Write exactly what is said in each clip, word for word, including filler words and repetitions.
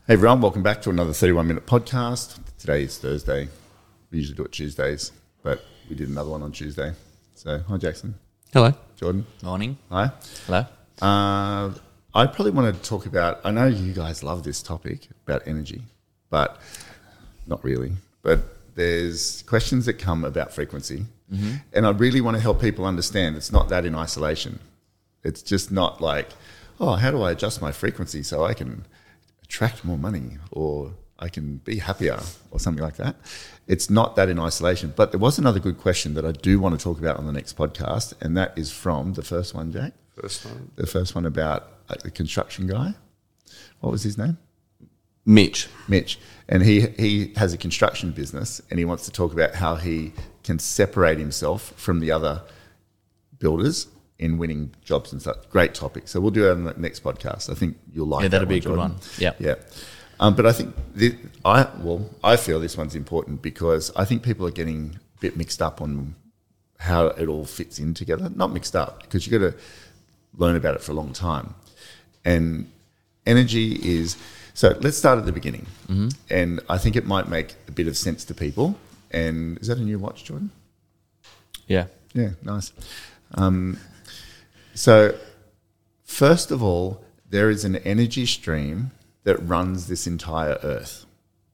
Hey everyone, welcome back to another thirty-one minute podcast. Today is Thursday. We usually do it Tuesdays, but we did another one on Tuesday. So, hi Jackson. Hello. Jordan. Morning. Hi. Hello. Uh, I probably want to talk about, I know you guys love this topic about energy, but not really. But there's questions that come about frequency. Mm-hmm. And I really want to help people understand it's not that in isolation. It's just not like, oh, how do I adjust my frequency so I can attract more money or I can be happier or something like that. It's not that in isolation. But there was another good question that I do want to talk about on the next podcast, and that is from the first one, Jack. First one. The first one about like, the construction guy. What was his name? Mitch. Mitch. And he, he has a construction business, and he wants to talk about how he can separate himself from the other builders in winning jobs and stuff. Great topic. So we'll do it on the next podcast. I think you'll like Yeah, that'll that be one, a good Jordan. one. Yeah. Yeah. Um, but I think, the, I well, I feel this one's important because I think people are getting a bit mixed up on how it all fits in together. Not mixed up, because you've got to learn about it for a long time. And energy is... So let's start at the beginning. Mm-hmm. And I think it might make a bit of sense to people. And is that a new watch, Jordan? Yeah. Yeah, nice. Um, so first of all, there is an energy stream that runs this entire earth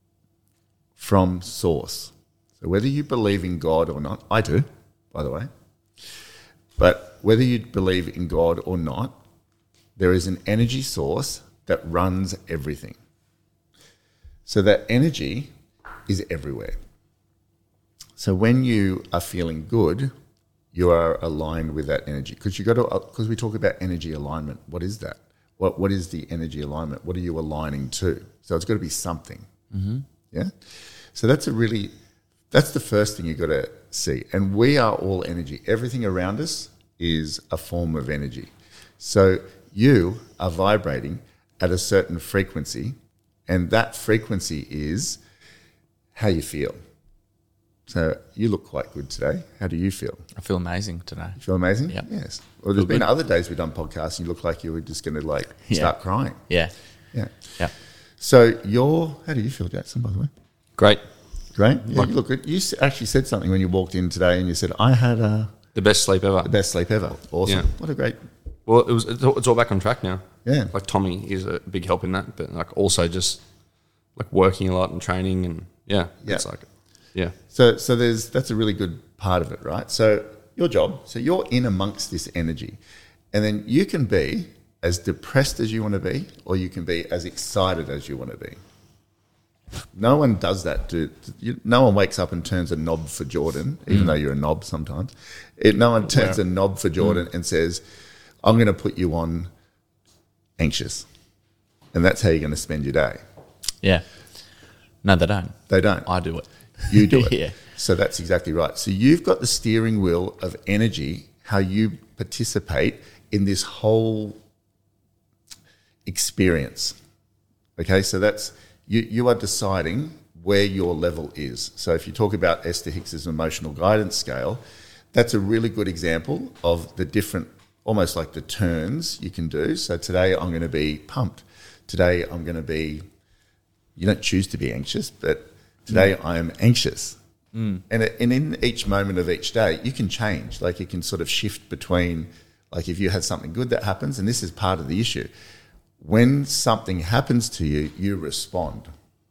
from source. So whether you believe in God or not, I do, by the way, but whether you believe in God or not, there is an energy source that runs everything. So that energy is everywhere. So when you are feeling good, you are aligned with that energy, because you got to. Because we talk about energy alignment. What is that? What What is the energy alignment? What are you aligning to? So it's got to be something. Mm-hmm. Yeah. So that's a really. That's the first thing you got to see. And we are all energy. Everything around us is a form of energy. So you are vibrating at a certain frequency, and that frequency is how you feel. So you look quite good today. How do you feel? I feel amazing today. You feel amazing? Yep. Yes. Well, there's Feel been good. other days we've done podcasts and you look like you were just going to like Yeah. start crying. Yeah. Yeah. Yeah. So you're, how do you feel, Jackson, by the way? Great. Great. Yeah, you look good. You s- actually said something when you walked in today and you said, I had uh, The best sleep ever. the best sleep ever. Awesome. Yeah. What a great, Well, it was. It's all, it's all back on track now. yeah. Like Tommy is a big help in that, but like also just like working a lot and training and yeah, Yeah. it's like yeah. So, so there's that's a really good part of it, right? So your job, so you're in amongst this energy, and then you can be as depressed as you want to be, or you can be as excited as you want to be. No one does that. To, you, no one wakes up and turns a knob for Jordan, even mm. though you're a knob sometimes. It, no one turns Wow. a knob for Jordan mm. and says, "I'm going to put you on anxious," and that's how you're going to spend your day. Yeah. No, they don't. They don't. I do it. You do it. Yeah. So that's exactly right. So you've got the steering wheel of energy, how you participate in this whole experience. Okay, so that's, you, you are deciding where your level is. So if you talk about Esther Hicks's emotional guidance scale, that's a really good example of the different, almost like the turns you can do. So today I'm going to be pumped. Today I'm going to be, you don't choose to be anxious, but today mm. I am anxious. Mm. And, it, and in each moment of each day, you can change. Like you can sort of shift between, like if you had something good that happens, and this is part of the issue. When something happens to you, you respond.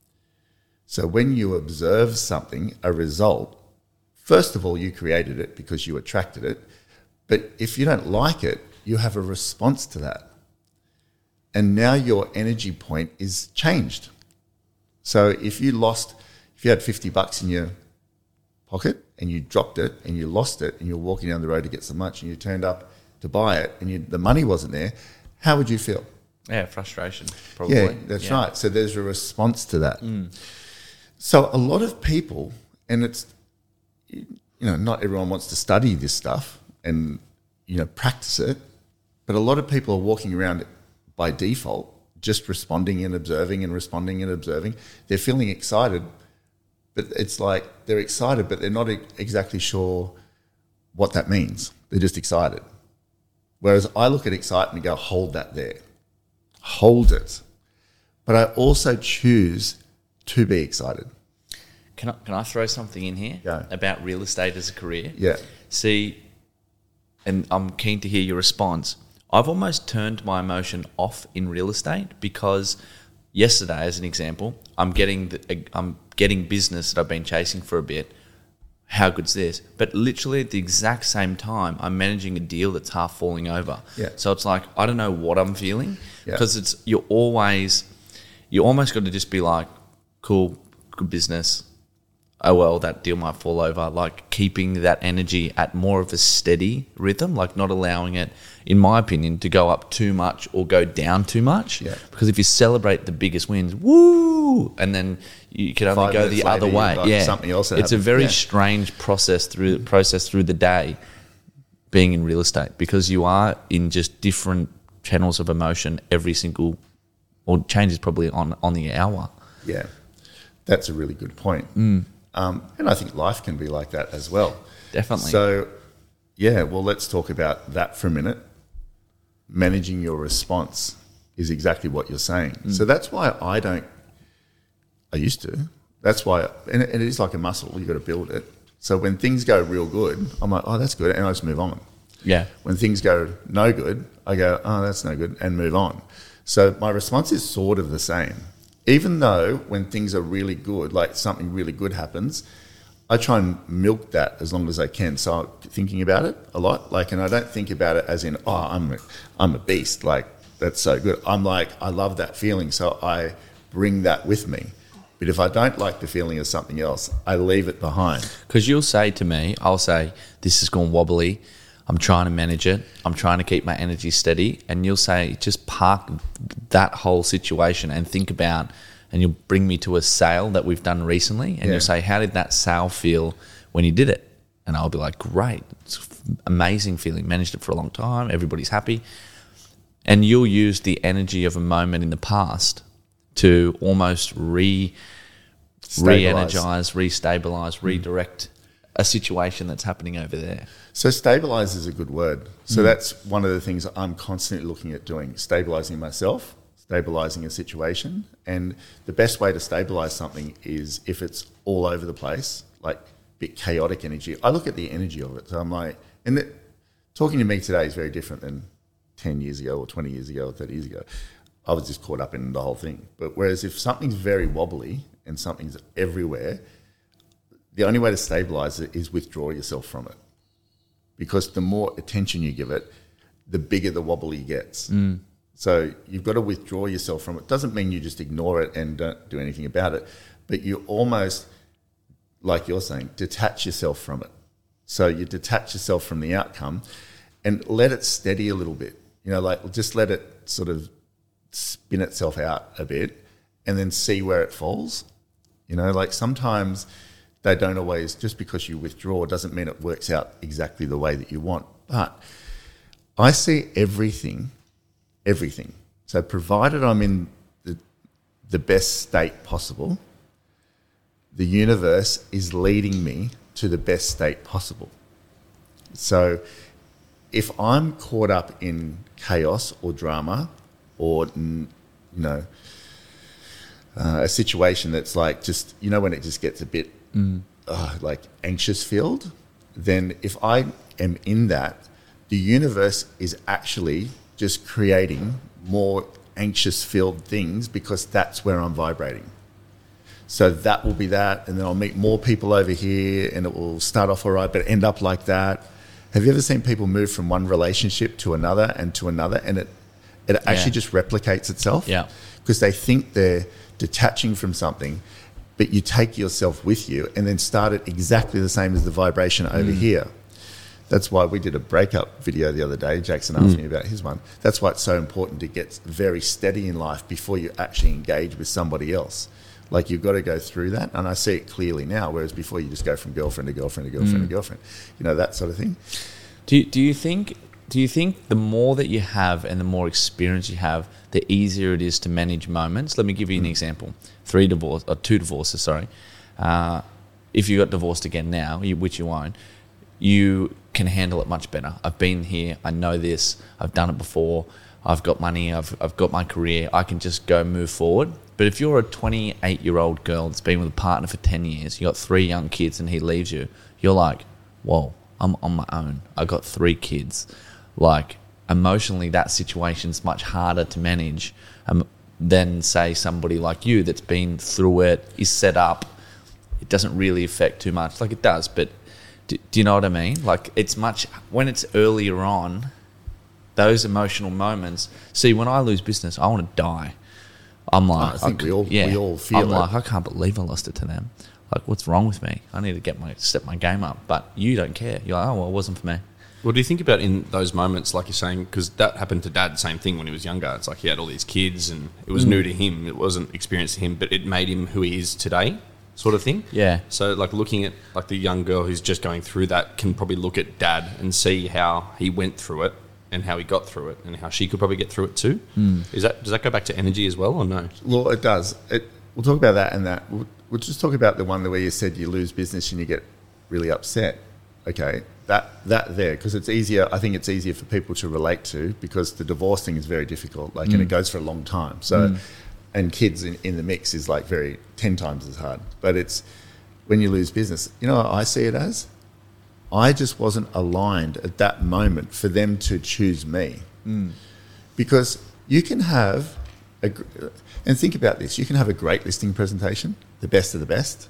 So when you observe something, a result, first of all, you created it because you attracted it. But if you don't like it, you have a response to that. And now your energy point is changed. So if you lost, if you had fifty bucks in your pocket and you dropped it and you lost it and you're walking down the road to get some lunch and you turned up to buy it and you, the money wasn't there, how would you feel? Yeah, frustration, probably. Yeah, that's yeah. right. So there's a response to that. Mm. So a lot of people, and it's, you know, not everyone wants to study this stuff and, you know, practice it, but a lot of people are walking around by default, just responding and observing and responding and observing. They're feeling excited, but it's like they're excited, but they're not exactly sure what that means. They're just excited. Whereas I look at excitement and go, hold that there. Hold it. but I also choose to be excited. Can I, can I throw something in here Go. about real estate as a career? Yeah. See, and I'm keen to hear your response. I've almost turned my emotion off in real estate because yesterday, as an example, I'm getting the, I'm getting business that I've been chasing for a bit. How good's this? But literally at the exact same time, I'm managing a deal that's half falling over. Yeah. So it's like, I don't know what I'm feeling Yeah. because it's, you're always, you almost got to just be like, cool, good business. Oh, well, that deal might fall over. Like keeping that energy at more of a steady rhythm, like not allowing it, in my opinion, to go up too much or go down too much. Yeah. Because if you celebrate the biggest wins, woo, and then you can only Five go minutes the other later, way. you've got Yeah, something else that it's a happens. very Yeah. strange process through process through the day, being in real estate, because you are in just different channels of emotion every single, or changes probably on on the hour. Yeah, that's a really good point. Mm. Um, and I think life can be like that as well. Definitely. So, yeah, well, let's talk about that for a minute. Managing your response is exactly what you're saying. Mm. So that's why I don't, I used to. That's why, and it, and it is like a muscle, you've got to build it. So when things go real good, I'm like, oh, that's good, and I just move on. Yeah. When things go no good, I go, oh, that's no good, and move on. So my response is sort of the same. Even though when things are really good, like something really good happens, I try and milk that as long as I can. So I'm thinking about it a lot, like, and I don't think about it as in, oh, I'm a, I'm a beast, like that's so good. I'm like, I love that feeling, so I bring that with me. But if I don't like the feeling of something else, I leave it behind. Because you'll say to me, I'll say, this has gone wobbly. I'm trying to manage it. I'm trying to keep my energy steady. And you'll say, just park that whole situation and think about, and you'll bring me to a sale that we've done recently. And Yeah. you'll say, how did that sale feel when you did it? And I'll be like, great. It's an amazing feeling. Managed it for a long time. Everybody's happy. And you'll use the energy of a moment in the past to almost re, re-energize, re-stabilize, redirect a situation that's happening over there. So stabilize is a good word. So mm. that's one of the things I'm constantly looking at doing, stabilizing myself, stabilizing a situation. And the best way to stabilize something is if it's all over the place, like a bit chaotic energy. I look at the energy of it. So I'm like, and the, talking to me today is very different than ten years ago or twenty years ago or thirty years ago. I was just caught up in the whole thing. But whereas if something's very wobbly and something's everywhere, the only way to stabilize it is withdraw yourself from it. Because the more attention you give it, the bigger the wobbly gets. Mm. So you've got to withdraw yourself from it. Doesn't mean you just ignore it and don't do anything about it, but you almost, like you're saying, detach yourself from it. So you detach yourself from the outcome and let it steady a little bit. You know, like just let it sort of spin itself out a bit and then see where it falls. You know, like sometimes they don't always, just because you withdraw doesn't mean it works out exactly the way that you want. But I see everything, everything. So provided I'm in the, the best state possible, the universe is leading me to the best state possible. So if I'm caught up in chaos or drama or, you know, uh, a situation that's like just, you know, when it just gets a bit mm. uh, like anxious filled, then if I am in that, the universe is actually just creating more anxious filled things because that's where I'm vibrating. So that will be that, and then I'll meet more people over here and it will start off all right, but end up like that. Have you ever seen people move from one relationship to another and to another, and it it actually yeah. just replicates itself? Yeah. Because they think they're detaching from something, but you take yourself with you and then start it exactly the same as the vibration over mm. here. That's why we did a breakup video the other day. Jackson asked mm. me about his one. That's why it's so important to get very steady in life before you actually engage with somebody else. Like you've got to go through that, and I see it clearly now, whereas before you just go from girlfriend to girlfriend to girlfriend mm. to girlfriend, you know, that sort of thing. Do you, do you think do you think the more that you have and the more experience you have, the easier it is to manage moments? Let me give you an mm. example. Three divorce or two divorces, sorry. Uh, if you got divorced again now, you, which you won't, you can handle it much better. I've been here, I know this, I've done it before, I've got money, I've I've got my career, I can just go move forward. But if you're a twenty-eight-year-old girl that's been with a partner for ten years, you got three young kids and he leaves you, you're like, whoa, I'm on my own. I got three kids. Like, emotionally, that situation's much harder to manage um, than, say, somebody like you that's been through it, is set up. It doesn't really affect too much. Like, it does, but do, do you know what I mean? Like, it's much... When it's earlier on, those emotional moments... See, when I lose business, I want to die. I'm like... I think I, we all yeah, we all feel I'm it. like, I can't believe I lost it to them. Like, what's wrong with me? I need to get my step my game up. But you don't care. You're like, oh, well, it wasn't for me. What do you think about in those moments, like you're saying, because that happened to Dad, same thing when he was younger. It's like he had all these kids and it was mm. new to him. It wasn't experienced to him, but it made him who he is today, sort of thing. Yeah. So, like, looking at, like, the young girl who's just going through that can probably look at Dad and see how he went through it and how he got through it and how she could probably get through it too. Mm. Is that, does that go back to energy as well or no? Well, it does. It, we'll talk about that and that. We'll, we'll just talk about the one where you said you lose business and you get really upset. Okay, that that there, because it's easier, I think it's easier for people to relate to, because the divorce thing is very difficult, like, mm. and it goes for a long time. So, mm. and kids in, in the mix is like very, ten times as hard. But it's, when you lose business, you know what I see it as? I just wasn't aligned at that moment for them to choose me. Mm. Because you can have, a, and think about this, you can have a great listing presentation, the best of the best,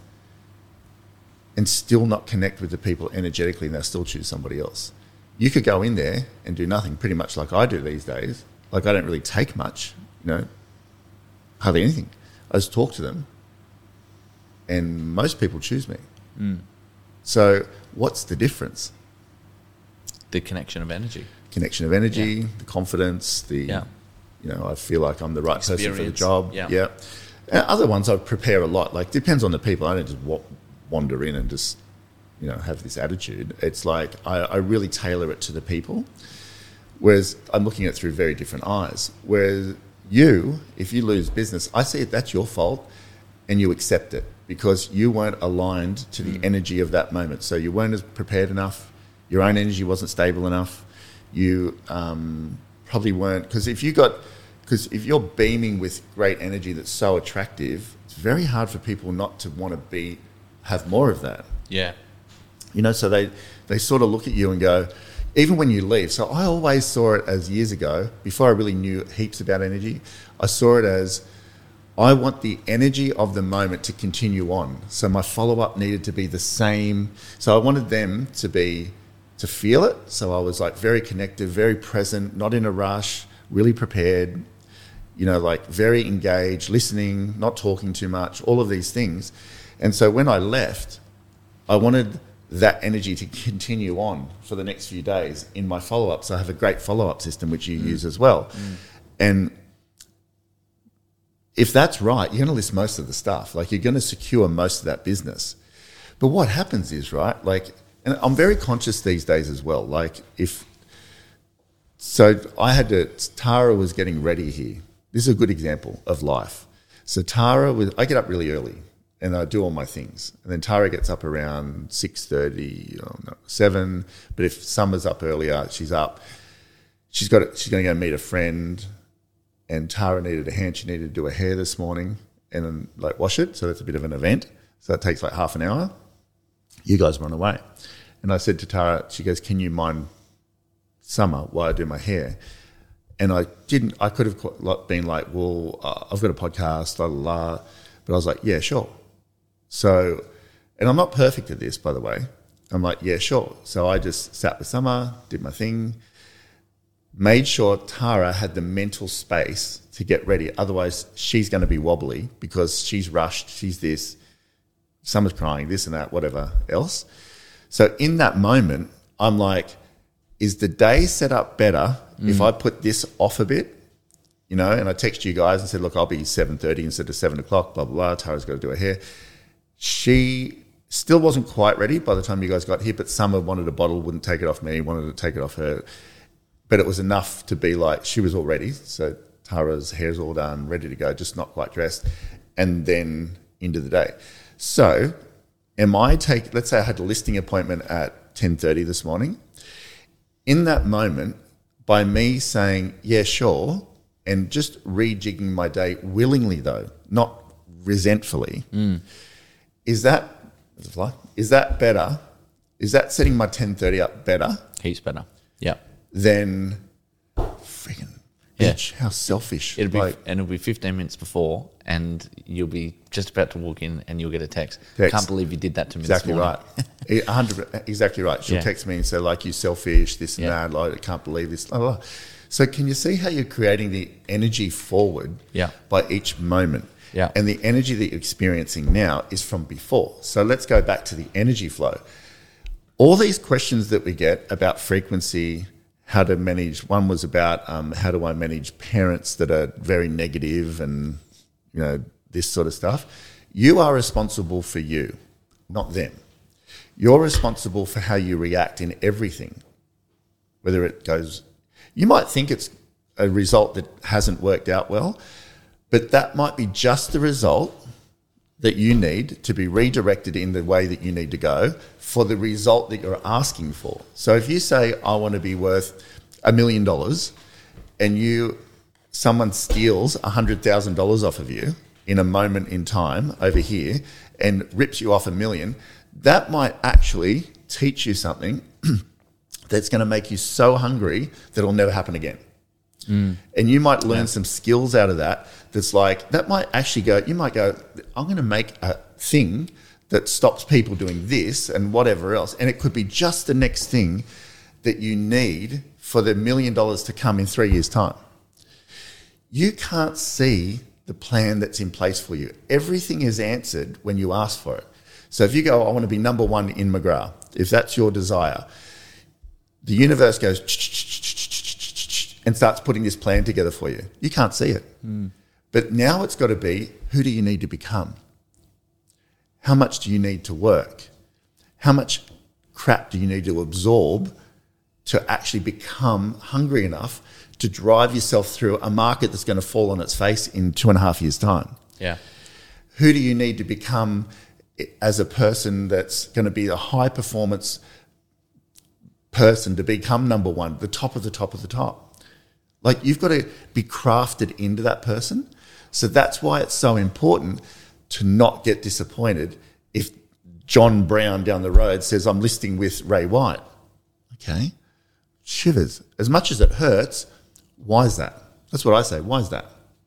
and still not connect with the people energetically, and they'll still choose somebody else. You could go in there and do nothing, pretty much like I do these days. Like, I don't really take much, you know, hardly anything. I just talk to them, and most people choose me. Mm. So what's the difference? The connection of energy. Connection of energy, yeah. the confidence, the, yeah. you know, I feel like I'm the right Experience. person for the job. Yeah. yeah. And other ones I prepare a lot. Like, depends on the people. I don't just walk, wander in and just, you know, have this attitude. It's like I, I really tailor it to the people, whereas I'm looking at it through very different eyes. Whereas you, if you lose business, I see it, that's your fault, and you accept it because you weren't aligned to the mm. energy of that moment. So you weren't as prepared enough. Your own energy wasn't stable enough. You um, probably weren't, because if you got, because if you're beaming with great energy that's so attractive, it's very hard for people not to want to be have more of that. Yeah. You know, so they, they sort of look at you and go, even when you leave. So I always saw it as, years ago, before I really knew heaps about energy, I saw it as, I want the energy of the moment to continue on. So my follow-up needed to be the same. So I wanted them to be, to feel it. So I was like very connected, very present, not in a rush, really prepared, you know, like very engaged, listening, not talking too much, all of these things. And so when I left, I wanted that energy to continue on for the next few days in my follow-up. So I have a great follow-up system, which you mm. use as well. Mm. And if that's right, you're going to list most of the stuff. Like, you're going to secure most of that business. But what happens is, right, like, and I'm very conscious these days as well. Like, if, so I had to, Tara was getting ready here. This is a good example of life. So Tara was, I get up really early and I do all my things. And then Tara gets up around six thirty, oh no, seven. But if Summer's up earlier, she's up. She's got. She's going to go meet a friend. And Tara needed a hand. She needed to do her hair this morning and then, like, wash it. So that's a bit of an event. So that takes like half an hour. You guys run away. And I said to Tara, she goes, can you mind Summer while I do my hair? And I didn't. I could have been like, well, uh, I've got a podcast, la, la, la. But I was like, yeah, sure. So, and I'm not perfect at this, by the way. I'm like, yeah, sure. So I just sat with Summer, did my thing, made sure Tara had the mental space to get ready. Otherwise, she's going to be wobbly because she's rushed, she's this, Summer's crying, this and that, whatever else. So in that moment, I'm like, is the day set up better mm. if I put this off a bit? You know, and I text you guys and said, look, I'll be seven thirty instead of seven o'clock, blah, blah, blah. Tara's got to do her hair. She still wasn't quite ready by the time you guys got here, but Summer wanted a bottle, wouldn't take it off me, wanted to take it off her. But it was enough to be like, she was all ready. So Tara's hair's all done, ready to go, just not quite dressed. And then into the day. So am I take, let's say I had a listing appointment at ten thirty this morning. In that moment, by me saying, yeah, sure, and just rejigging my day willingly though, not resentfully, is that is that better? Is that setting my ten thirty up better Heaps better. Yeah. than freaking Yeah. bitch? How selfish! It'll be Like, and it'll be fifteen minutes before, and you'll be just about to walk in, and you'll get a text. Text. Can't believe you did that to me. exactly this morning. right. A hundred exactly right. She'll Yeah. text me and say like, "You selfish, this and Yeah. that. Like, I can't believe this." Blah, blah, blah. So, can you see how you're creating the energy forward Yeah. by each moment? Yeah. And the energy that you're experiencing now is from before. So let's go back to the energy flow. All these questions that we get about frequency, how to manage. One was about um, how do I manage parents that are very negative and, you know, this sort of stuff. You are responsible for you, not them. You're responsible for how you react in everything, whether it goes. You might think it's a result that hasn't worked out well, but that might be just the result that you need to be redirected in the way that you need to go for the result that you're asking for. So if you say, I want to be worth a million dollars, and you someone steals one hundred thousand dollars off of you in a moment in time over here and rips you off a million, that might actually teach you something that's going to make you so hungry that it'll never happen again. Mm. And you might learn yeah. some skills out of that that's like, that might actually go, you might go, I'm going to make a thing that stops people doing this and whatever else. And it could be just the next thing that you need for the million dollars to come in three years' time. You can't see the plan that's in place for you. Everything is answered when you ask for it. So if you go, I want to be number one in McGrath, if that's your desire, the universe goes and starts putting this plan together for you. You can't see it. Mm. But now it's got to be, who do you need to become? How much do you need to work? How much crap do you need to absorb to actually become hungry enough to drive yourself through a market that's going to fall on its face in two and a half years' time? Yeah. Who do you need to become as a person that's going to be a high performance person to become number one, the top of the top of the top? Like, you've got to be crafted into that person. So that's why it's so important to not get disappointed if John Brown down the road says, I'm listing with Ray White. Okay. Shivers. As much as it hurts, why is that? That's what I say. Why is that?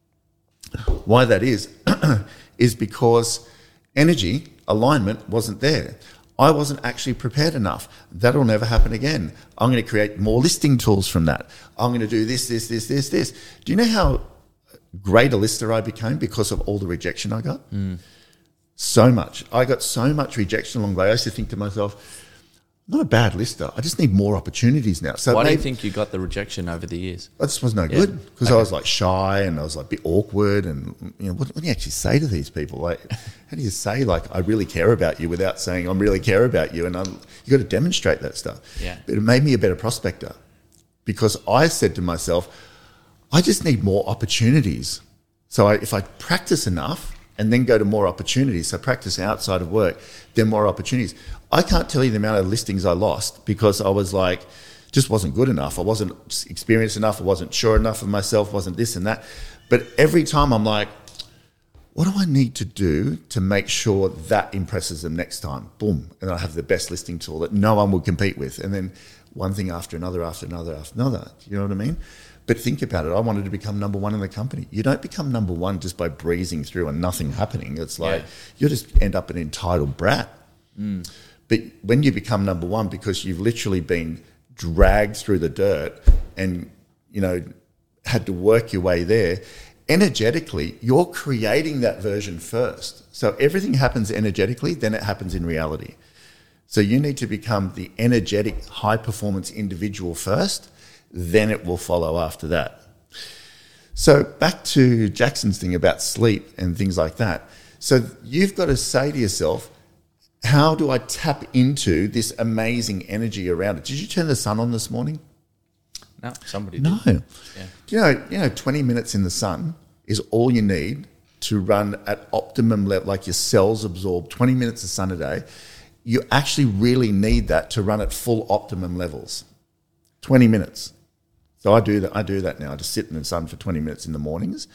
Why that is, is because energy alignment wasn't there. I wasn't actually prepared enough. That'll never happen again. I'm going to create more listing tools from that. I'm going to do this, this, this, this, this. Do you know how great a lister I became because of all the rejection I got? Mm. So much. I got so much rejection along the way. I used to think to myself, I'm not a bad lister. I just need more opportunities now. So why maybe, do you think you got the rejection over the years? I just was no Yeah. good because Okay. I was like shy and I was like a bit awkward. And you know, what, what do you actually say to these people? Like, how do you say like I really care about you without saying I really care about you? And I'm, you got to demonstrate that stuff. Yeah. But it made me a better prospector because I said to myself, I just need more opportunities. So I, if I practice enough and then go to more opportunities, so practice outside of work, then more opportunities. I can't tell you the amount of listings I lost because I was like, just wasn't good enough. I wasn't experienced enough. I wasn't sure enough of myself, wasn't this and that. But every time I'm like, what do I need to do to make sure that impresses them next time? Boom. And I have the best listing tool that no one would compete with. And then one thing after another, after another, after another. You know what I mean? But think about it. I wanted to become number one in the company. You don't become number one just by breezing through and nothing happening. It's like Yeah. you just end up an entitled brat. Mm. But when you become number one because you've literally been dragged through the dirt and, you know, had to work your way there, energetically, you're creating that version first. So everything happens energetically, then it happens in reality. So you need to become the energetic, high-performance individual first, then it will follow after that. So back to Jackson's thing about sleep and things like that. So you've got to say to yourself, how do I tap into this amazing energy around it? Did you turn the sun on this morning? No, somebody did. No. Yeah. You know, you know, twenty minutes in the sun is all you need to run at optimum level, like your cells absorb twenty minutes of sun a day. You actually really need that to run at full optimum levels. twenty minutes. So I do that. I do that now. I just sit in the sun for twenty minutes in the mornings,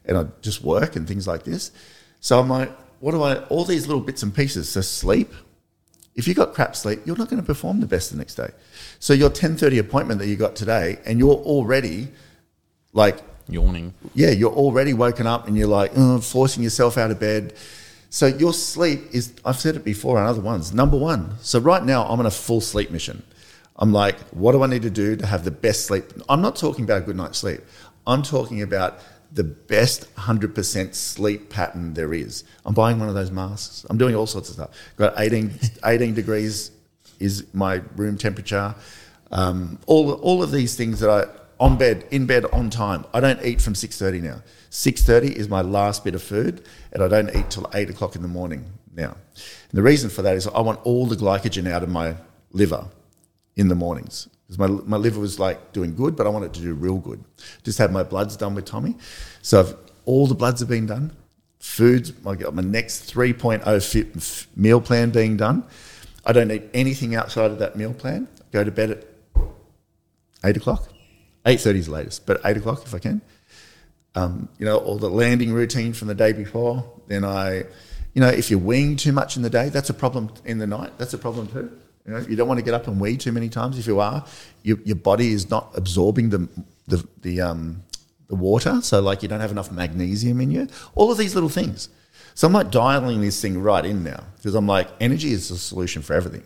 and I just work and things like this. So I'm like, what do I, all these little bits and pieces. So sleep, if you got crap sleep, you're not going to perform the best the next day. So your ten thirty appointment that you got today, and you're already like, Yawning. yeah, you're already woken up and you're like, oh, forcing yourself out of bed. So your sleep is, I've said it before on other ones, number one. So right now I'm on a full sleep mission. I'm like, what do I need to do to have the best sleep? I'm not talking about a good night's sleep. I'm talking about the best one hundred percent sleep pattern there is. I'm buying one of those masks. I'm doing all sorts of stuff. Got eighteen, eighteen degrees is my room temperature. Um, all, all of these things that I, on bed, in bed on time. I don't eat from six thirty now. six thirty is my last bit of food, and I don't eat till eight o'clock in the morning now. And the reason for that is I want all the glycogen out of my liver in the mornings. Because my, my liver was like doing good, but I want it to do real good. Just had my bloods done with Tommy. So I've, all the bloods have been done. Foods, I got my next three point oh fit f- meal plan being done. I don't eat anything outside of that meal plan. Go to bed at eight o'clock. eight thirty is the latest, but eight o'clock if I can. Um, you know, all the landing routine from the day before. Then I, you know, if you're weeing too much in the day, that's a problem in the night. That's a problem too. You know, you don't want to get up and wee too many times. If you are, your your body is not absorbing the the the um the water, so like you don't have enough magnesium in you. All of these little things. So I'm like dialing this thing right in now because I'm like, energy is the solution for everything.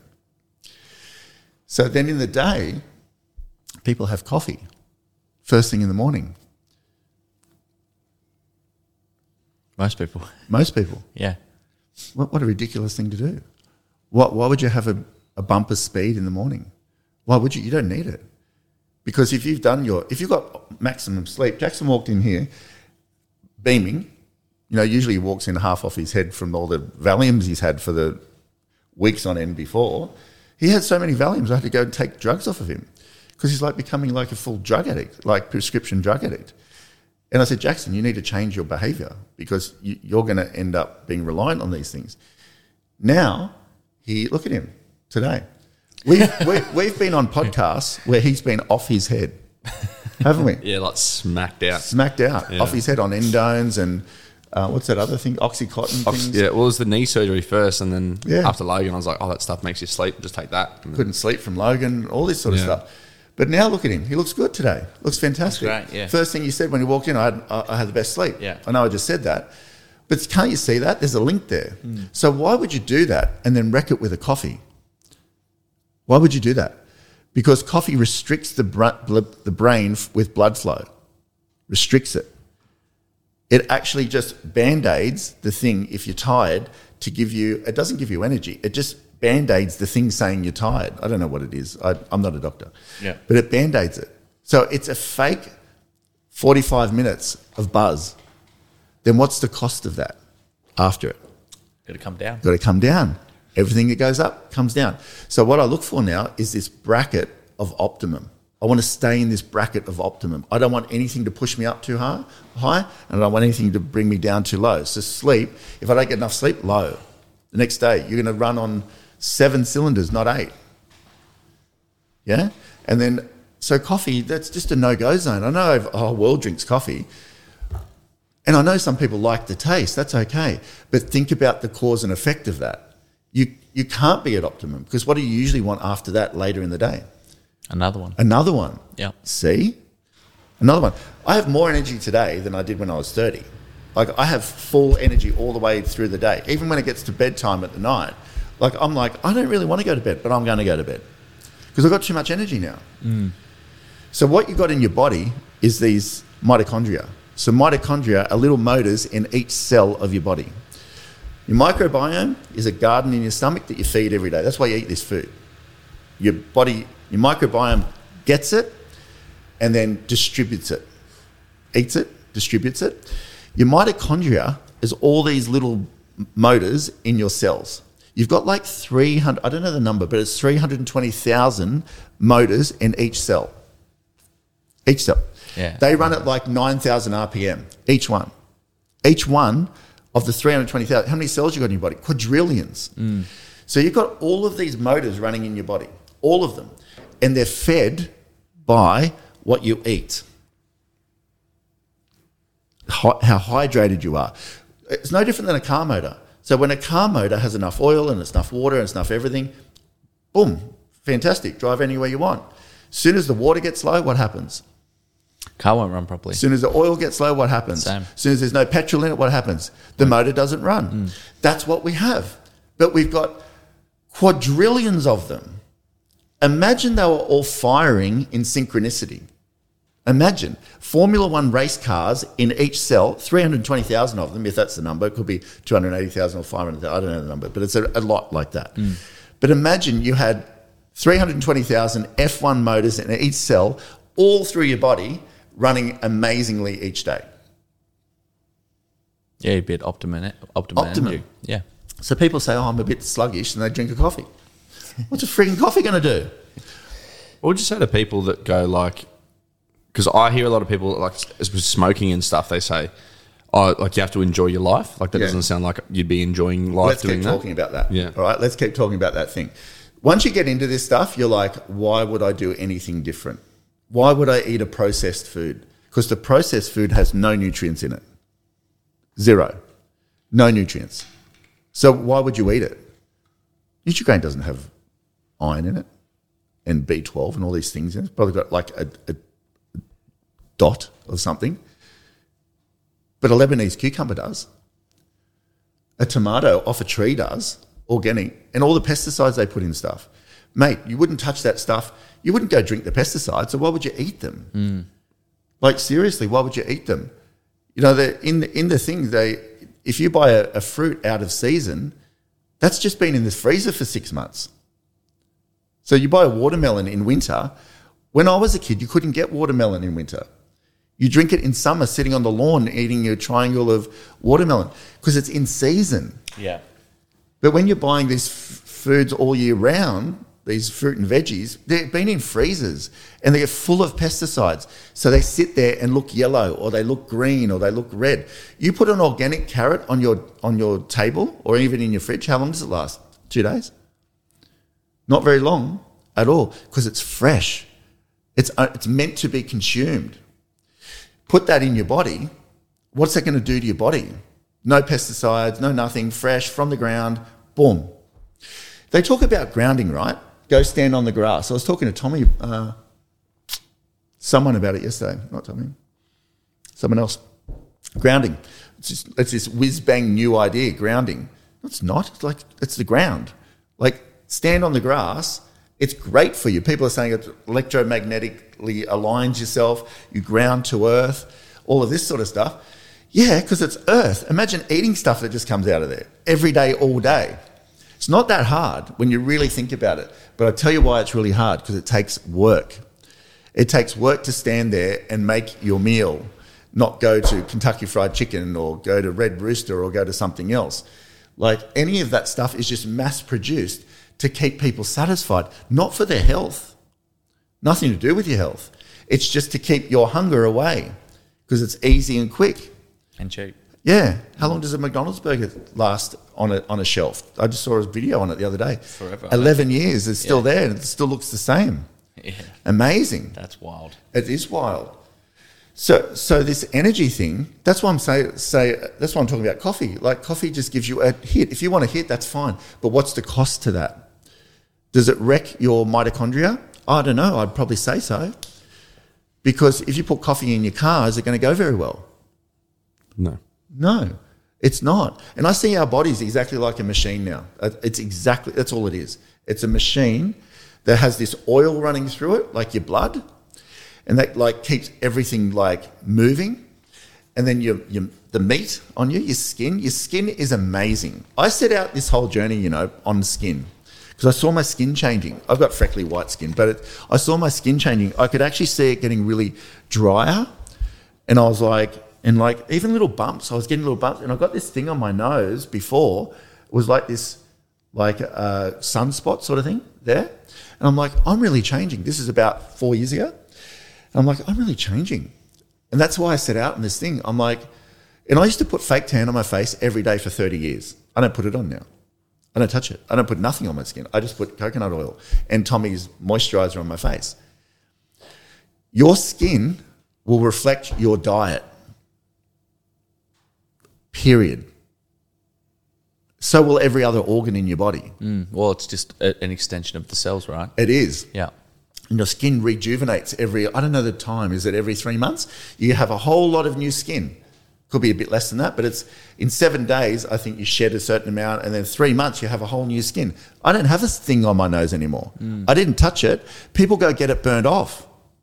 So then in the day, people have coffee first thing in the morning. Most people. Most people. Yeah. What, what a ridiculous thing to do. What, why would you have a, a bumper speed in the morning? Why would you? You don't need it. Because if you've done your, if you've got maximum sleep, Jackson walked in here beaming. You know, usually he walks in half off his head from all the Valiums he's had for the weeks on end before. He had so many Valiums, I had to go and take drugs off of him because he's like becoming like a full drug addict, like prescription drug addict. And I said, Jackson, you need to change your behaviour because you, you're going to end up being reliant on these things. Now, he look at him today. We've, we, we've been on podcasts where he's been off his head, haven't we? Yeah, like smacked out. Smacked out, Yeah. off his head on endones and uh, what's that other thing? Oxycontin Ox- things. yeah, well, it was the knee surgery first, and then Yeah. after Logan, I was like, oh, that stuff makes you sleep. Just take that. And then- Couldn't sleep from Logan, all this sort of Yeah. stuff. But now look at him. He looks good today. Looks fantastic. That's great, yeah. First thing you said when you walked in, I had, I had the best sleep. Yeah. I know I just said that. But can't you see that? There's a link there. Mm. So why would you do that and then wreck it with a coffee? Why would you do that? Because coffee restricts the, br- the brain f- with blood flow. Restricts it. It actually just band-aids the thing if you're tired to give you, it doesn't give you energy. It just band-aids the thing saying you're tired. I don't know what it is. I, I'm not a doctor. Yeah. But it band-aids it. So it's a fake forty-five minutes of buzz. Then what's the cost of that after it? Got to come down. Got to come down. Everything that goes up comes down. So what I look for now is this bracket of optimum. I want to stay in this bracket of optimum. I don't want anything to push me up too high, high, and I don't want anything to bring me down too low. So sleep, if I don't get enough sleep, low. The next day, you're going to run on seven cylinders, not eight. Yeah? And then, so coffee, that's just a no-go zone. I know the whole world drinks coffee, and I know some people like the taste. That's okay. But think about the cause and effect of that. You you can't be at optimum because what do you usually want after that later in the day? Another one. Another one. Yeah. See? Another one. I have more energy today than I did when I was thirty. Like I have full energy all the way through the day. Even when it gets to bedtime at the night, like I'm like, I don't really want to go to bed, but I'm going to go to bed because I've got too much energy now. Mm. So what you got in your body is these mitochondria. So mitochondria are little motors in each cell of your body. Your microbiome is a garden in your stomach that you feed every day. That's why you eat this food. Your body, your microbiome gets it and then distributes it. Eats it, distributes it. Your mitochondria is all these little motors in your cells. You've got like three hundred, I don't know the number, but it's three hundred twenty thousand motors in each cell. Each cell. Yeah. They run at like nine thousand R P M, each one. Each one of the three hundred twenty thousand, how many cells you got in your body? Quadrillions. Mm. So you've got all of these motors running in your body, all of them, and they're fed by what you eat. how hydrated you are. It's no different than a car motor. So when a car motor has enough oil and it's enough water and it's enough everything, boom, fantastic, drive anywhere you want. As soon as the water gets low, what happens? Car won't run properly. As soon as the oil gets low, what happens? Same. As soon as there's no petrol in it, what happens? The mm. motor doesn't run. Mm. That's what we have. But we've got quadrillions of them. Imagine they were all firing in synchronicity. Imagine Formula One race cars in each cell, three hundred twenty thousand of them, if that's the number. It could be two hundred eighty thousand or five hundred thousand. I don't know the number, but it's a, a lot like that. Mm. But imagine you had three hundred twenty thousand F one motors in each cell, all through your body, running amazingly each day. Yeah, you'd be at optimum. Optimum. Optimum. Energy. Yeah. So people say, oh, I'm a bit sluggish, and they drink a coffee. What's a freaking coffee going to do? What would you say to people that go like, because I hear a lot of people, like with smoking and stuff, they say, oh, like you have to enjoy your life. Like that yeah. doesn't sound like you'd be enjoying life let's doing that. Let's keep talking about that. Yeah. All right, let's keep talking about that thing. Once you get into this stuff, you're like, why would I do anything different? Why would I eat a processed food? Because the processed food has no nutrients in it. Zero. No nutrients. So why would you eat it? Nutrigrain doesn't have iron in it and B twelve and all these things in it. It's probably got like a, a dot of something. But a Lebanese cucumber does. A tomato off a tree does, organic, and all the pesticides they put in stuff. Mate, you wouldn't touch that stuff. You wouldn't go drink the pesticides, so why would you eat them? Mm. Like, seriously, why would you eat them? You know, in the, in the thing, they, if you buy a, a fruit out of season, that's just been in the freezer for six months. So you buy a watermelon in winter. When I was a kid, you couldn't get watermelon in winter. You drink it in summer, sitting on the lawn, eating your triangle of watermelon, because it's in season. Yeah. But when you're buying these f- foods all year round, these fruit and veggies, they've been in freezers and they're full of pesticides. So they sit there and look yellow, or they look green, or they look red. You put an organic carrot on your on your table or even in your fridge, how long does it last? Two days? Not very long at all, because it's fresh. It's uh, it's meant to be consumed. Put that in your body, what's that going to do to your body? No pesticides, no nothing, fresh from the ground, boom. They talk about grounding, right? Go stand on the grass. I was talking to Tommy, uh, someone about it yesterday, not Tommy, someone else. Grounding. It's, just, it's this whiz-bang new idea, grounding. No, it's not. It's like, it's the ground. Like, stand on the grass. It's great for you. People are saying it electromagnetically aligns yourself. You ground to earth, all of this sort of stuff. Yeah, because it's earth. Imagine eating stuff that just comes out of there every day, all day. It's not that hard when you really think about it. But I'll tell you why it's really hard, because it takes work. It takes work to stand there and make your meal, not go to Kentucky Fried Chicken or go to Red Rooster or go to something else. Like, any of that stuff is just mass-produced to keep people satisfied, not for their health. Nothing to do with your health. It's just to keep your hunger away, because it's easy and quick. And cheap. Yeah. How long does a McDonald's burger last on a on a shelf? I just saw a video on it the other day. Forever. Eleven years. It's still yeah. there, and it still looks the same. Yeah. Amazing. That's wild. It is wild. So so this energy thing, that's why I'm say say that's why I'm talking about coffee. Like, coffee just gives you a hit. If you want a hit, that's fine. But what's the cost to that? Does it wreck your mitochondria? I don't know. I'd probably say so. Because if you put coffee in your car, is it going to go very well? No. No, it's not. And I see our bodies exactly like a machine now. It's exactly, that's all it is. It's a machine that has this oil running through it, like your blood, and that like keeps everything like moving. And then your, your the meat on you, your skin, your skin is amazing. I set out this whole journey, you know, on skin, because I saw my skin changing. I've got freckly white skin, but it, I saw my skin changing. I could actually see it getting really drier. And I was like, and like even little bumps, I was getting little bumps, and I got this thing on my nose before. It was like this, like a sunspot sort of thing there. And I'm like, I'm really changing. This is about four years ago. And I'm like, I'm really changing. And that's why I set out in this thing. I'm like, and I used to put fake tan on my face every day for thirty years. I don't put it on now. I don't touch it. I don't put nothing on my skin. I just put coconut oil and Tommy's moisturizer on my face. Your skin will reflect your diet. period. So will every other organ in your body. Mm, well, it's just a, an extension of the cells, right? It is. Yeah. And your skin rejuvenates every, I don't know the time, is it every three months? You have a whole lot of new skin. Could be a bit less than that, but it's in seven days, I think you shed a certain amount, and then three months you have a whole new skin. I don't have this thing on my nose anymore. Mm. I didn't touch it. People go get it burned off.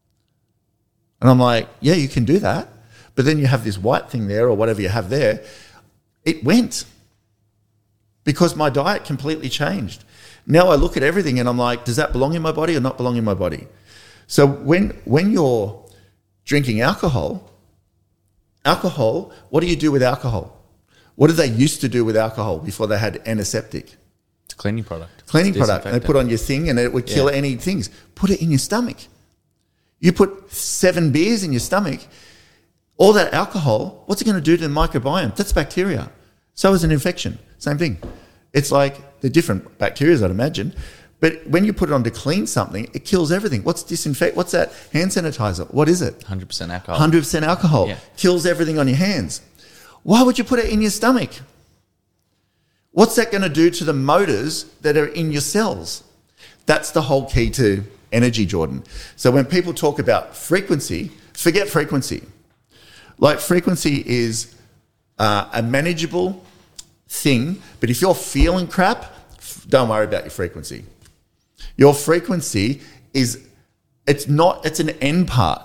And I'm like, yeah, you can do that. But then you have this white thing there or whatever you have there. It went. Because my diet completely changed. Now I look at everything and I'm like, does that belong in my body or not belong in my body? So when when you're drinking alcohol, alcohol, what do you do with alcohol? What did they used to do with alcohol before they had antiseptic? It's a cleaning product. Cleaning product. They put on your thing and it would kill yeah. any things. Put it in your stomach. You put seven beers in your stomach, all that alcohol, what's it going to do to the microbiome? That's bacteria. So is an infection. Same thing. It's like they're different bacteria, I'd imagine. But when you put it on to clean something, it kills everything. What's disinfect? What's that? Hand sanitizer. What is it? one hundred percent alcohol. one hundred percent alcohol. Yeah. Kills everything on your hands. Why would you put it in your stomach? What's that going to do to the motors that are in your cells? That's the whole key to energy, Jordan. So when people talk about frequency, forget frequency. Like frequency is uh, a manageable thing, but if you're feeling crap, don't worry about your frequency. Your frequency is, it's not, it's an end part.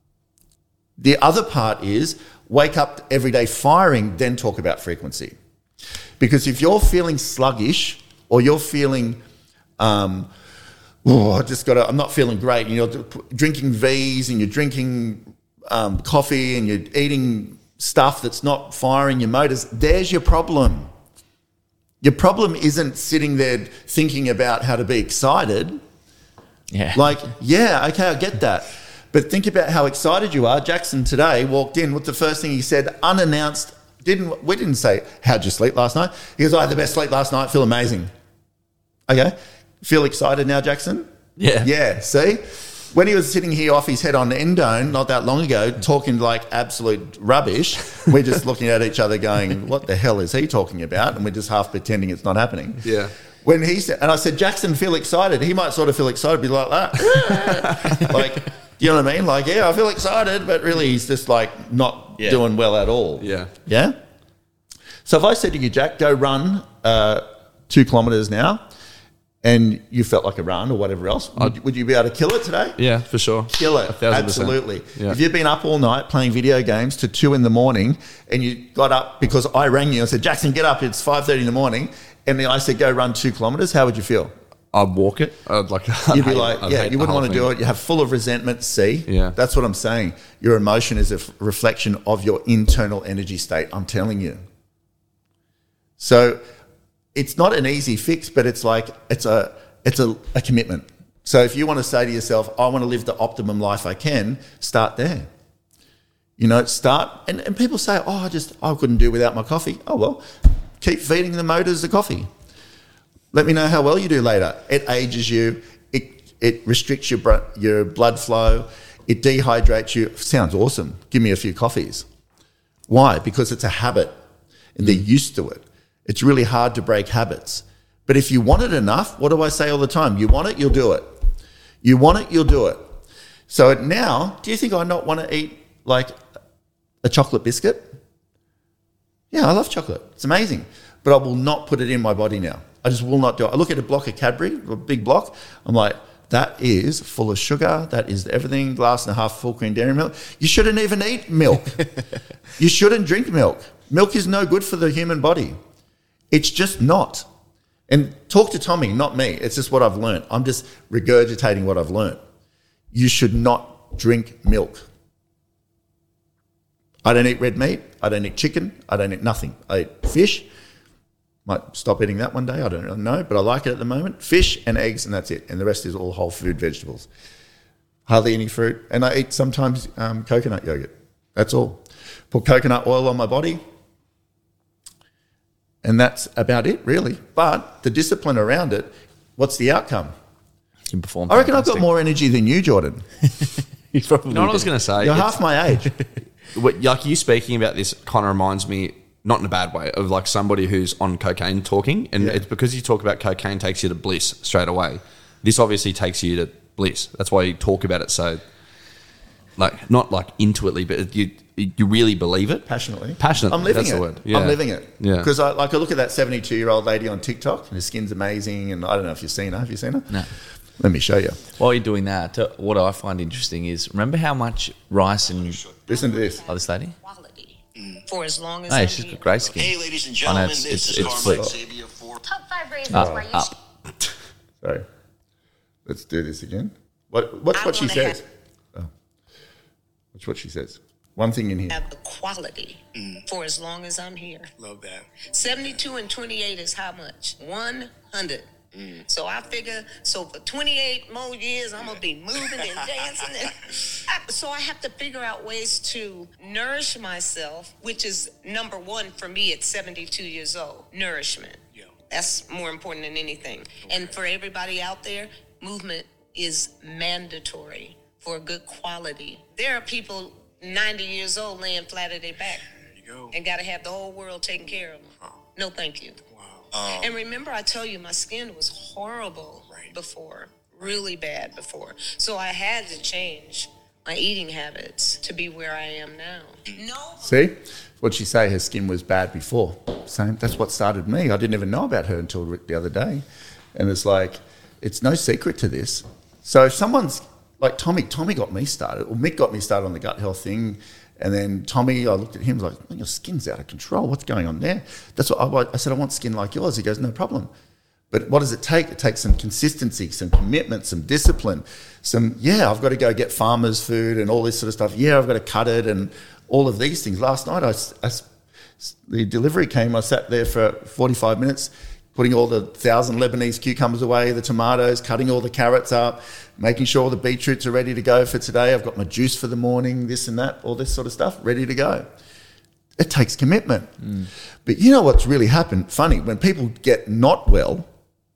The other part is wake up every day firing, then talk about frequency. Because if you're feeling sluggish or you're feeling, um, oh, I just got to, I'm not feeling great, and you're drinking V's and you're drinking um, coffee and you're eating stuff that's not firing your motors, there's your problem. Your problem isn't sitting there thinking about how to be excited. Yeah. Like, yeah, okay, I get that. But think about how excited you are. Jackson today walked in with the first thing he said, unannounced. Didn't we didn't say, how'd you sleep last night? He goes, I had the best sleep last night, feel amazing. Okay. Feel excited now, Jackson? Yeah. Yeah, see? When he was sitting here off his head on Endone not that long ago, talking like absolute rubbish, we're just looking at each other going, what the hell is he talking about? And we're just half pretending it's not happening. Yeah. When he said, and I said, Jackson, feel excited. He might sort of feel excited, be like that. Like, you know what I mean? Like, yeah, I feel excited, but really he's just like not yeah. doing well at all. Yeah. Yeah? So if I said to you, Jack, go run uh, two kilometres now, and you felt like a run or whatever else, would, would you be able to kill it today? Yeah, for sure. Kill it. A thousand percent. Absolutely. Yeah. If you've been up all night playing video games to two in the morning and you got up because I rang you and said, Jackson, get up, it's five thirty in the morning, and then I said, go run two kilometres, how would you feel? I'd walk it. I'd like. I'd You'd be hate, like, I'd yeah, hate you the wouldn't whole want to thing. do it. You have full of resentment. See, Yeah. that's what I'm saying. Your emotion is a f- reflection of your internal energy state. I'm telling you. So it's not an easy fix, but it's like it's a it's a, a commitment. So if you want to say to yourself, I want to live the optimum life I can, start there. You know, start, and, and people say, oh, I just I couldn't do without my coffee. Oh well, keep feeding the motors the coffee. Let me know how well you do later. It ages you. It it restricts your br- your blood flow. It dehydrates you. Sounds awesome. Give me a few coffees. Why? Because it's a habit, and they're used to it. It's really hard to break habits. But if you want it enough, what do I say all the time? You want it, you'll do it. You want it, you'll do it. So now, do you think I not want to eat like a chocolate biscuit? Yeah, I love chocolate. It's amazing. But I will not put it in my body now. I just will not do it. I look at a block of Cadbury, a big block. I'm like, that is full of sugar. That is everything. Glass and a half full cream dairy milk. You shouldn't even eat milk. You shouldn't drink milk. Milk is no good for the human body. It's just not. And talk to Tommy, not me. It's just what I've learned. I'm just regurgitating what I've learned. You should not drink milk. I don't eat red meat. I don't eat chicken. I don't eat nothing. I eat fish. Might stop eating that one day. I don't really know, but I like it at the moment. Fish and eggs, and that's it. And the rest is all whole food vegetables. Hardly any fruit. And I eat sometimes um, coconut yogurt. That's all. Put coconut oil on my body. And that's about it, really. But the discipline around it, what's the outcome? You perform. I reckon I've got more energy than you, Jordan. You probably You know what I was do. going to say? You're It's- half my age. what- like you speaking about this kind of reminds me not in a bad way, of like somebody who's on cocaine talking, and Yeah. it's because you talk about cocaine takes you to bliss straight away. This obviously takes you to bliss. That's why you talk about it so, like, not like intuitively, but you you really believe it. Passionately. Passionately. I'm living that's it. the word. Yeah. I'm living it. Yeah. Because I like I look at that seventy-two-year-old lady on TikTok, and her skin's amazing, and I don't know if you've seen her. Have you seen her? No. Let me show you. While you're doing that, uh, what I find interesting is, remember how much rice and... Listen to this. Oh, this lady? Quality for as long as Hey, I'm she's here. got great skin. Hey, ladies and I know gentlemen, it's, this it's, is it's Carmine flipped. Xavier for Top five reasons Up, why you up. Sorry. Let's do this again. What, what's I what she wanna says? have- Oh. Watch what she says. One thing in here. Have the quality for as long as I'm here. Love that. seventy-two and twenty-eight is how much? one hundred. So I figure, so for twenty-eight more years, I'm going to be moving and dancing. And I, so I have to figure out ways to nourish myself, which is number one for me at seventy-two years old, nourishment. Yeah. That's more important than anything. And for everybody out there, movement is mandatory for good quality. There are people ninety years old laying flat at their back There you go. and got to have the whole world taken care of them. No, thank you. Wow. And remember, I tell you, my skin was horrible Right. before, really bad before. So I had to change my eating habits to be where I am now. No. See? What'd she say? Her skin was bad before. Same. That's what started me. I didn't even know about her until the other day. And it's like, it's no secret to this. So if someone's like Tommy, Tommy got me started, or Mick got me started on the gut health thing. And then Tommy, I looked at him, like, your skin's out of control. What's going on there? That's what I, I said, I want skin like yours. He goes, no problem. But what does it take? It takes some consistency, some commitment, some discipline, some, yeah, I've got to go get farmers food and all this sort of stuff. Yeah, I've got to cut it and all of these things. Last night, I, I, the delivery came. I sat there for forty-five minutes, putting all the thousand Lebanese cucumbers away, the tomatoes, cutting all the carrots up, making sure all the beetroots are ready to go for today. I've got my juice for the morning, this and that, all this sort of stuff, ready to go. It takes commitment. Mm. But you know what's really happened? Funny, when people get not well,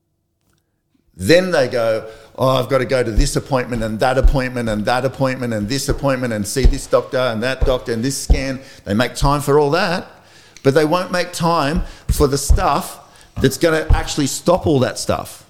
then they go, oh, I've got to go to this appointment and that appointment and that appointment and this appointment and see this doctor and that doctor and this scan. They make time for all that, but they won't make time for the stuff that's going to actually stop all that stuff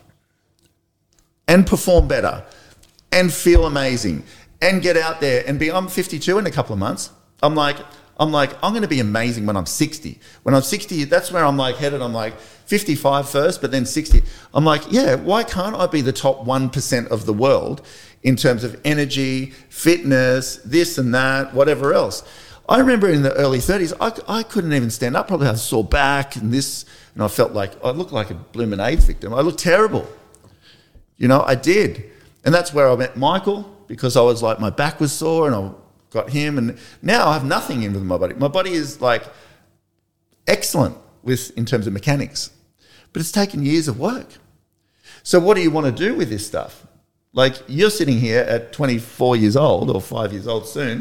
and perform better and feel amazing and get out there and be, I'm fifty-two in a couple of months. I'm like, I'm like, I'm going to be amazing when I'm sixty. When I'm sixty, that's where I'm like headed. I'm like fifty-five first, but then sixty. I'm like, yeah, why can't I be the top one percent of the world in terms of energy, fitness, this and that, whatever else? I remember in the early thirties, I, I couldn't even stand up. Probably had a sore back and this, and I felt like I looked like a blooming AIDS victim. I looked terrible. You know, I did. And that's where I met Michael, because I was like, my back was sore and I got him. And now I have nothing in with my body. My body is like excellent with in terms of mechanics, but it's taken years of work. So what do you want to do with this stuff? Like, you're sitting here at twenty-four years old or five years old soon.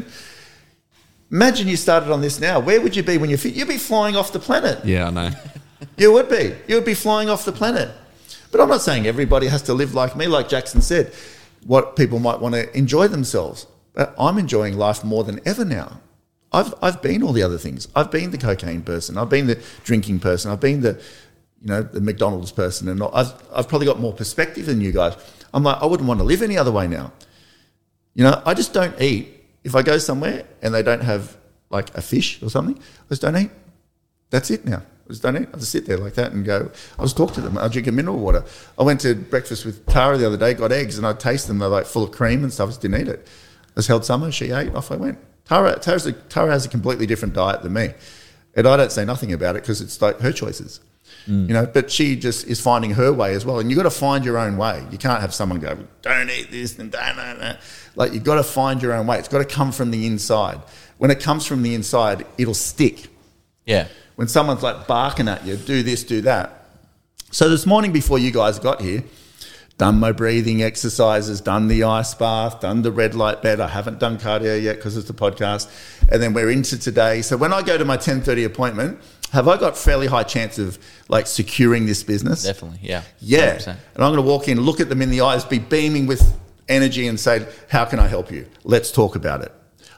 Imagine you started on this now. Where would you be when you're fit? You'd be flying off the planet. Yeah, I know. You would be. You would be flying off the planet. But I'm not saying everybody has to live like me, like Jackson said. What people might want to enjoy themselves. But I'm enjoying life more than ever now. I've I've been all the other things. I've been the cocaine person. I've been the drinking person. I've been the, you know, the McDonald's person. And I've I've probably got more perspective than you guys. I'm like, I wouldn't want to live any other way now. You know, I just don't eat. If I go somewhere and they don't have like a fish or something, I just don't eat. That's it now. I just don't eat. I just sit there like that and go, I'll just talk to them. I'll drink a mineral water. I went to breakfast with Tara the other day, got eggs, and I tasted them. They're like full of cream and stuff. I just didn't eat it. I just held Summer. She ate. Off I went. Tara, Tara's a, Tara has a completely different diet than me. And I don't say nothing about it because it's like her choices. Mm. You know, but she just is finding her way as well. And you've got to find your own way. You can't have someone go, don't eat this and don't, don't, don't. Like, you've got to find your own way. It's got to come from the inside. When it comes from the inside, it'll stick. Yeah. When someone's like barking at you, do this, do that. So this morning before you guys got here, done my breathing exercises, done the ice bath, done the red light bed. I haven't done cardio yet because it's a podcast. And then we're into today. So when I go to my ten thirty appointment, have I got fairly high chance of like securing this business? Definitely, yeah. Yeah. one hundred percent. And I'm going to walk in, look at them in the eyes, be beaming with energy and say, how can I help you? Let's talk about it.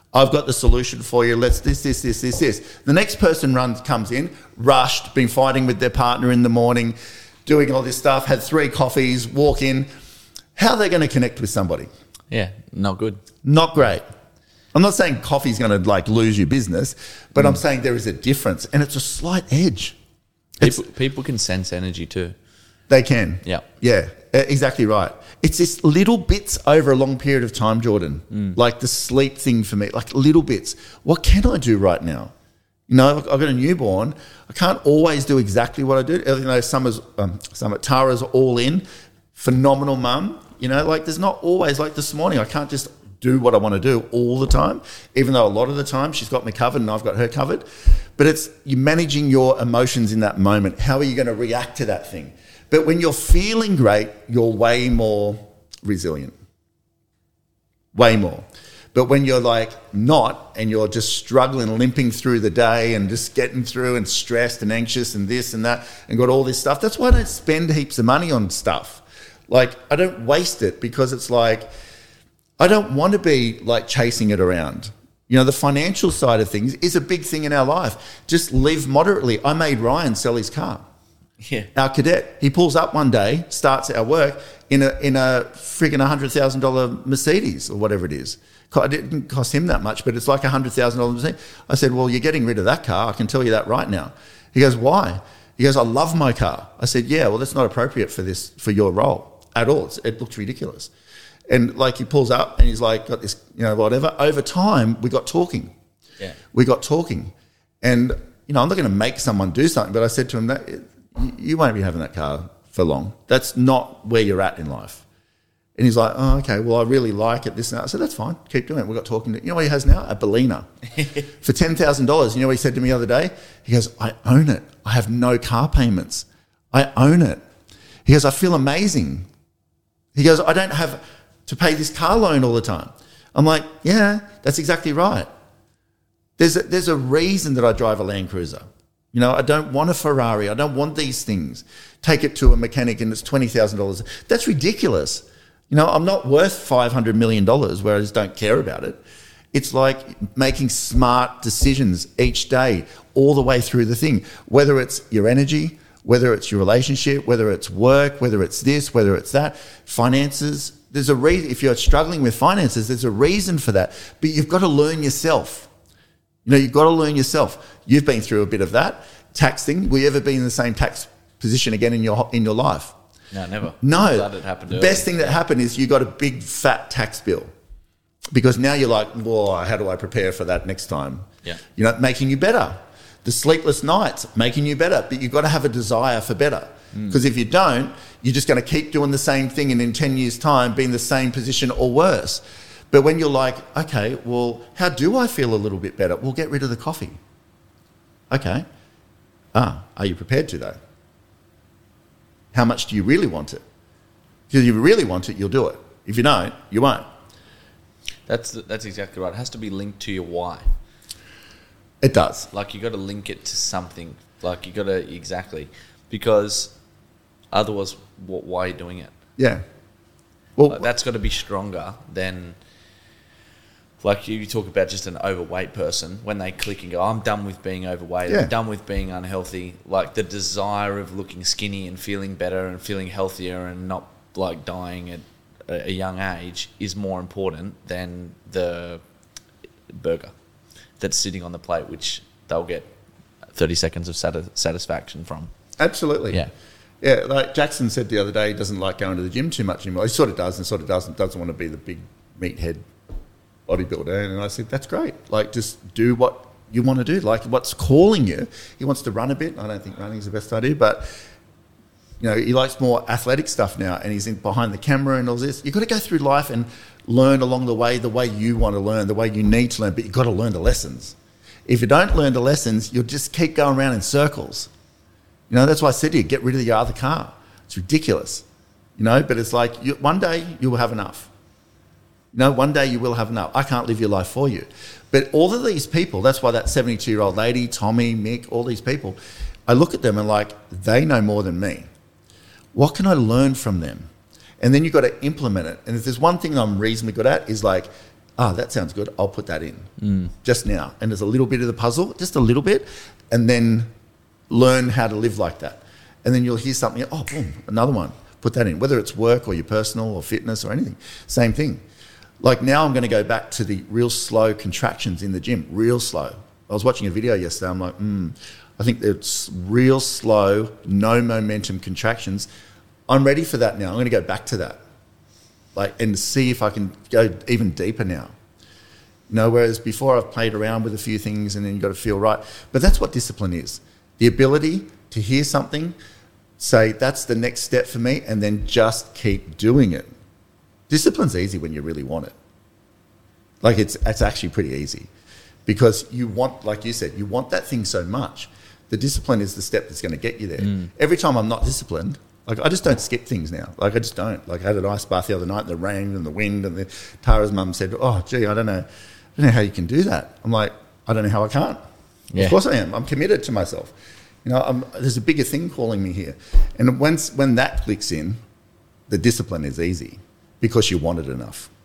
I've got the solution for you. Let's this, this, this, this, this. The next person runs, comes in, rushed, been fighting with their partner in the morning, doing all this stuff, had three coffees, walk in. How are they going to connect with somebody? Yeah, not good. Not great. I'm not saying coffee's going to like lose your business, but mm. I'm saying there is a difference, and it's a slight edge. People, people can sense energy too. They can. Yeah. Yeah, exactly right. It's this little bits over a long period of time, Jordan, mm. like the sleep thing for me, like little bits. What can I do right now? You know, I've got a newborn. I can't always do exactly what I do. You know, Summer's, um, Summer, Tara's all in, phenomenal mum. You know, like there's not always, like this morning, I can't just do what I want to do all the time, even though a lot of the time she's got me covered and I've got her covered. But it's you managing your emotions in that moment. How are you going to react to that thing? But when you're feeling great, you're way more resilient. Way more. But when you're like not, and you're just struggling, limping through the day and just getting through and stressed and anxious and this and that and got all this stuff, that's why I don't spend heaps of money on stuff. Like I don't waste it because it's like, I don't want to be like chasing it around. You know, the financial side of things is a big thing in our life. Just live moderately. I made Ryan sell his car. Yeah. Our cadet. He pulls up one day, starts our work in a in a friggin' one hundred thousand dollars Mercedes or whatever it is. It didn't cost him that much, but it's like a one hundred thousand dollars Mercedes. I said, well, you're getting rid of that car. I can tell you that right now. He goes, why? He goes, I love my car. I said, yeah, well, that's not appropriate for this, for your role at all. It's, it looks ridiculous. And like he pulls up and he's like, got this, you know, whatever. Over time, we got talking. Yeah. We got talking. And, you know, I'm not going to make someone do something, but I said to him, that you won't be having that car for long. That's not where you're at in life. And he's like, oh, okay, well, I really like it, this and that. I said, that's fine. Keep doing it. We got talking. To, you know what he has now? A Bellina. For ten thousand dollars. You know what he said to me the other day? He goes, I own it. I have no car payments. I own it. He goes, I feel amazing. He goes, I don't have to pay this car loan all the time. I'm like, yeah, that's exactly right. There's a, there's a reason that I drive a Land Cruiser. You know, I don't want a Ferrari. I don't want these things. Take it to a mechanic and it's twenty thousand dollars. That's ridiculous. You know, I'm not worth five hundred million dollars where I just don't care about it. It's like making smart decisions each day, all the way through the thing, whether it's your energy, whether it's your relationship, whether it's work, whether it's this, whether it's that, finances. There's a reason. If you're struggling with finances, there's a reason for that. But you've got to learn yourself. You know, you've got to learn yourself. You've been through a bit of that tax thing. Will you ever be in the same tax position again in your in your life? No, never. No. Glad it happened The early. best thing that happened is you got a big fat tax bill, because now you're like, well, how do I prepare for that next time? Yeah. You know, making you better. The sleepless nights, making you better. But you've got to have a desire for better. Because mm. if you don't, you're just going to keep doing the same thing and in ten years' time be in the same position or worse. But when you're like, okay, well, how do I feel a little bit better? Well, get rid of the coffee. Okay. Ah, are you prepared to, though? How much do you really want it? Because if you really want it, you'll do it. If you don't, you won't. That's that's exactly right. It has to be linked to your why. It does. Like you got to link it to something. Like you got to exactly, because otherwise, what, why are you doing it? Yeah. Well, Like, that's got to be stronger than, like you talk about just an overweight person, when they click and go, I'm done with being overweight, Yeah. I'm done with being unhealthy. Like the desire of looking skinny and feeling better and feeling healthier and not like dying at a a young age is more important than the burger that's sitting on the plate, which they'll get thirty seconds of sati- satisfaction from. absolutely. Yeah. Yeah, like Jackson said the other day, he doesn't like going to the gym too much anymore. He sort of does and sort of doesn't, doesn't want to be the big meathead bodybuilder. And I said, that's great. Like, just do what you want to do, like what's calling you. He wants to run a bit. I don't think running is the best idea, but, you know, he likes more athletic stuff now, and he's in behind the camera and all this. You've got to go through life and learn along the way the way you want to learn, the way you need to learn, but you've got to learn the lessons. If you don't learn the lessons, you'll just keep going around in circles. You know, that's why I said to you, get rid of your other car. It's ridiculous, you know, but it's like you, one day you will have enough. You know, one day you will have enough. I can't live your life for you. But all of these people, that's why that seventy-two-year-old lady, Tommy, Mick, all these people, I look at them and like, they know more than me. What can I learn from them? And then you've got to implement it. And if there's one thing I'm reasonably good at is like oh, that sounds good. I'll put that in mm. just now. And there's a little bit of the puzzle, just a little bit, and then learn how to live like that. And then you'll hear something, oh, boom, another one. Put that in, whether it's work or your personal or fitness or anything. Same thing. Like now I'm going to go back to the real slow contractions in the gym, real slow. I was watching a video yesterday. I'm like, hmm, I think it's real slow, no momentum contractions. I'm ready for that now. I'm going to go back to that, like, and see if I can go even deeper now. You know, whereas before I've played around with a few things and then you've got to feel right. But that's what discipline is. The ability to hear something, say, that's the next step for me, and then just keep doing it. Discipline's easy when you really want it. Like, it's it's actually pretty easy because you want, like you said, you want that thing so much. The discipline is the step that's going to get you there. Mm. Every time I'm not disciplined, like, I just don't skip things now. Like, I just don't. Like, I had an ice bath the other night, and the rain and the wind, and the, Tara's mum said, oh, gee, I don't know. I don't know how you can do that. I'm like, I don't know how I can't. Yeah. Of course I am. I'm committed to myself. You know, I'm, there's a bigger thing calling me here. And once when that clicks in, the discipline is easy because you want it enough.